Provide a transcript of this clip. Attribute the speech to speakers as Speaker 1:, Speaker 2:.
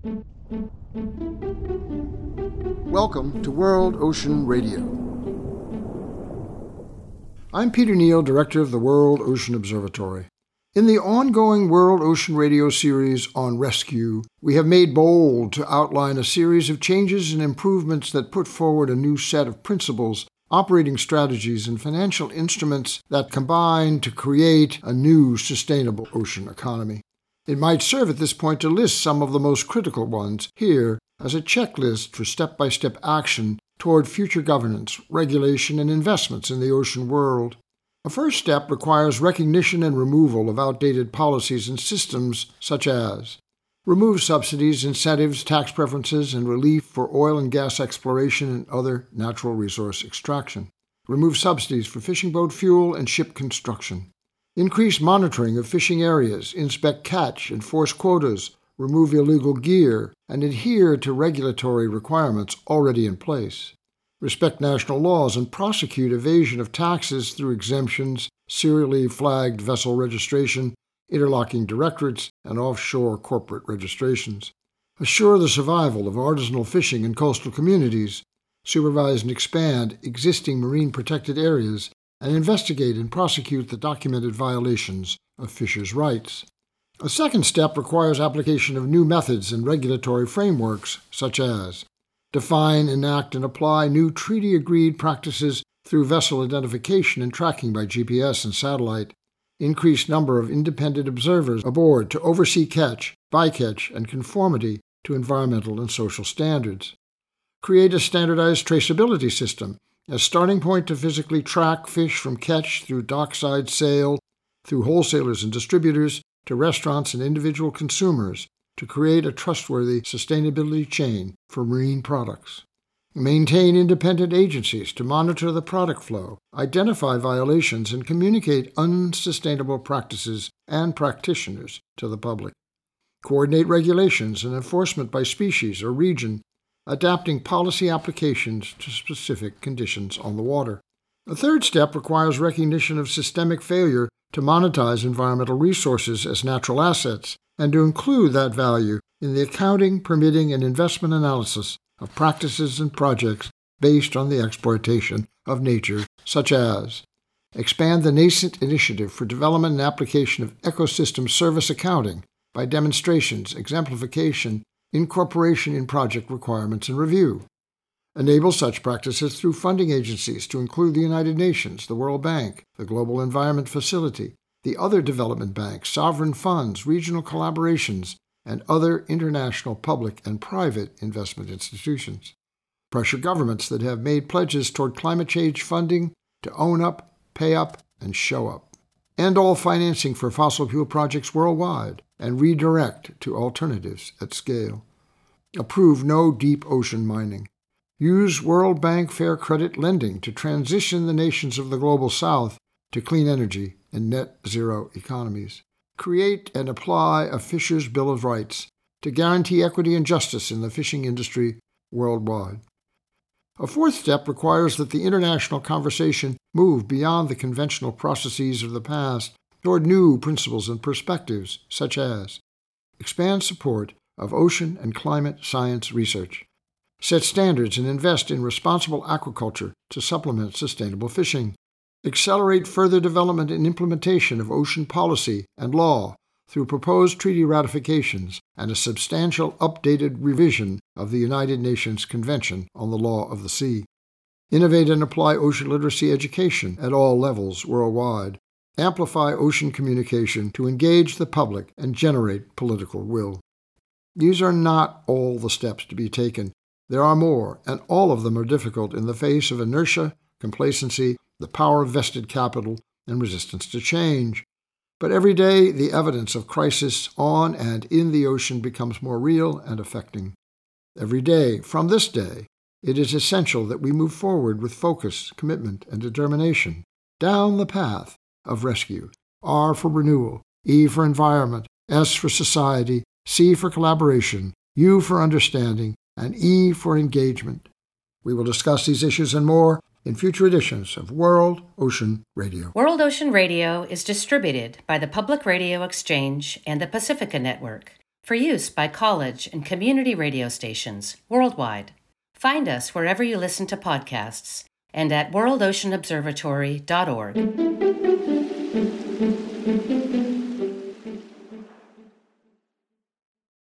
Speaker 1: Welcome to World Ocean Radio. I'm Peter Neal, Director of the World Ocean Observatory. In the ongoing World Ocean Radio series on rescue, we have made bold to outline a series of changes and improvements that put forward a new set of principles, operating strategies, and financial instruments that combine to create a new sustainable ocean economy. It might serve at this point to list some of the most critical ones here as a checklist for step-by-step action toward future governance, regulation, and investments in the ocean world. A first step requires recognition and removal of outdated policies and systems such as remove subsidies, incentives, tax preferences, and relief for oil and gas exploration and other natural resource extraction. Remove subsidies for fishing boat fuel and ship construction. Increase monitoring of fishing areas, inspect catch, enforce quotas, remove illegal gear, and adhere to regulatory requirements already in place. Respect national laws and prosecute evasion of taxes through exemptions, serially flagged vessel registration, interlocking directorates, and offshore corporate registrations. Assure the survival of artisanal fishing in coastal communities. Supervise and expand existing marine protected areas, and investigate and prosecute the documented violations of fishers' rights. A second step requires application of new methods and regulatory frameworks, such as define, enact, and apply new treaty-agreed practices through vessel identification and tracking by GPS and satellite, increase number of independent observers aboard to oversee catch, bycatch, and conformity to environmental and social standards, create a standardized traceability system as starting point to physically track fish from catch through dockside sale, through wholesalers and distributors, to restaurants and individual consumers, to create a trustworthy sustainability chain for marine products. Maintain independent agencies to monitor the product flow, identify violations, and communicate unsustainable practices and practitioners to the public. Coordinate regulations and enforcement by species or region, adapting policy applications to specific conditions on the water. A third step requires recognition of systemic failure to monetize environmental resources as natural assets, and to include that value in the accounting, permitting, and investment analysis of practices and projects based on the exploitation of nature, such as expand the nascent initiative for development and application of ecosystem service accounting by demonstrations, exemplification, incorporation in project requirements and review. Enable such practices through funding agencies to include the United Nations, the World Bank, the Global Environment Facility, the other development banks, sovereign funds, regional collaborations, and other international public and private investment institutions. Pressure governments that have made pledges toward climate change funding to own up, pay up, and show up. End all financing for fossil fuel projects worldwide and redirect to alternatives at scale. Approve no deep ocean mining. Use World Bank Fair Credit lending to transition the nations of the Global South to clean energy and net zero economies. Create and apply a Fisher's Bill of Rights to guarantee equity and justice in the fishing industry worldwide. A fourth step requires that the international conversation move beyond the conventional processes of the past toward new principles and perspectives, such as expand support of ocean and climate science research, set standards and invest in responsible aquaculture to supplement sustainable fishing, accelerate further development and implementation of ocean policy and law through proposed treaty ratifications and a substantial updated revision of the United Nations Convention on the Law of the Sea. Innovate and apply ocean literacy education at all levels worldwide. Amplify ocean communication to engage the public and generate political will. These are not all the steps to be taken. There are more, and all of them are difficult in the face of inertia, complacency, the power of vested capital, and resistance to change. But every day, the evidence of crisis on and in the ocean becomes more real and affecting. Every day, from this day, it is essential that we move forward with focus, commitment, and determination down the path of rescue. R for renewal, E for environment, S for society, C for collaboration, U for understanding, and E for engagement. We will discuss these issues and more in future editions of World Ocean Radio.
Speaker 2: World Ocean Radio is distributed by the Public Radio Exchange and the Pacifica Network. for use by college and community radio stations worldwide. Find us wherever you listen to podcasts and at worldoceanobservatory.org.